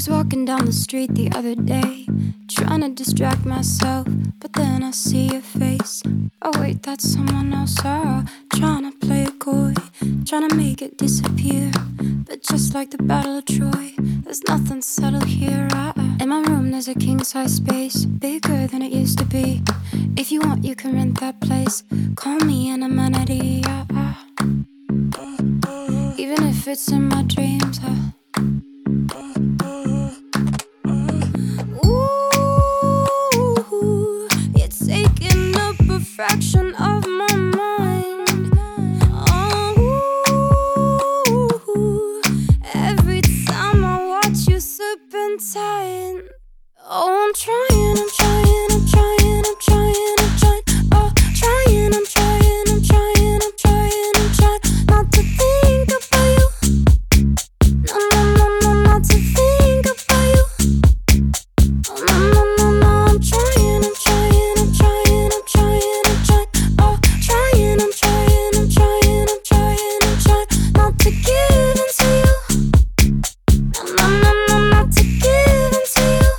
was walking down the street the other day, trying to distract myself, but then I see your face. Oh wait, that's someone else. Trying to play it coy, trying to make it disappear. But just like the Battle of Troy, there's nothing settled here. In my room there's a king-size space, bigger than it used to be. If you want you can rent that place, call me an amenity. Even if it's in my dreams. Ooh, you're taking up a fraction of my mind. Oh, every time I watch you serpentine. Oh, I'm trying, I'm trying, I'm trying, I'm trying, I'm trying. Oh, trying, I'm trying, I'm trying, I'm trying, I'm trying not to think about you. No, no, no, no, not to think about you. Oh, no, no, no, no, I'm trying, I'm trying, I'm trying, I'm trying, I'm trying. Oh, trying, I'm trying, I'm trying, I'm trying, I'm trying not to give in to you. No, no, no, no, not to give in to you.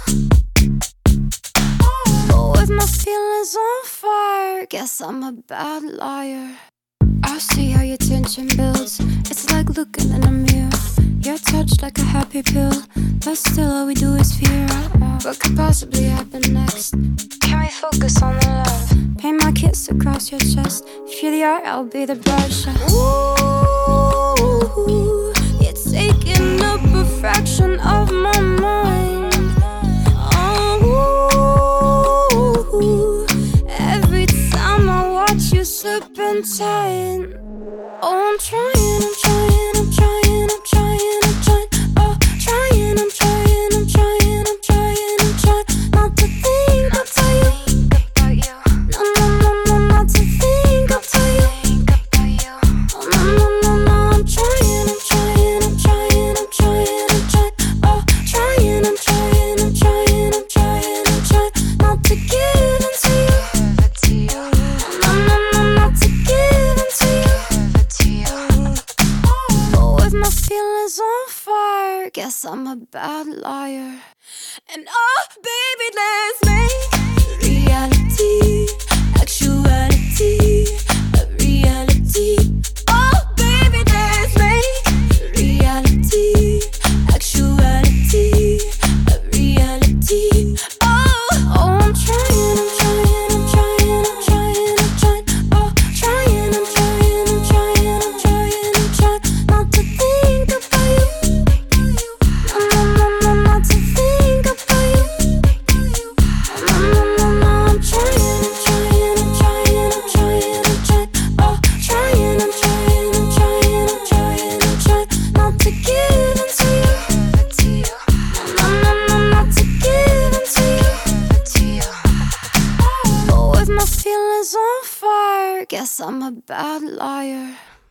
But with my feelings on fire, guess I'm a bad liar. I see how your tension builds. It's like looking in a mirror. Your touch like a happy pill, but still all we do is fear. What could possibly happen next? Can we focus on the love? Paint my kiss across your chest. If you're the art, I'll be the brush. Ooh, you're taking up a fraction of my mind. Oh, every time I watch you serpentine. Oh, I'm trying, I'm trying, I'm trying, I'm trying, I'm trying. Oh, trying, I'm trying, I'm trying, I'm trying, I'm trying not to think about you. No, no, no, no, not to think about you. Oh, no, no, no, no, I'm trying, I'm trying, I'm trying, I'm trying, I'm trying. Oh, trying, I'm trying, I'm trying, I'm trying, I'm trying not to give in to you. No, no, no, not to give in to you. But with my feelings on fire, guess I'm a bad liar. And oh, baby, let's make reality, actuality, a reality. Oh, baby, let's make reality, actuality, a reality. Oh, I'm trying, I'm trying, I'm trying, I'm trying, I'm trying. Oh, trying, I'm trying, I'm trying, I'm trying, I'm trying not to think about you. No, no, no, no, not to think about you. No, no, no, no, I'm trying, I'm trying, I'm trying, I'm trying, I'm trying. Oh, trying, I'm trying, I'm trying, I'm trying, I'm trying not to give in to you. No, no, no, not to give in to you. But with my feelings on fire, guess I'm a bad liar.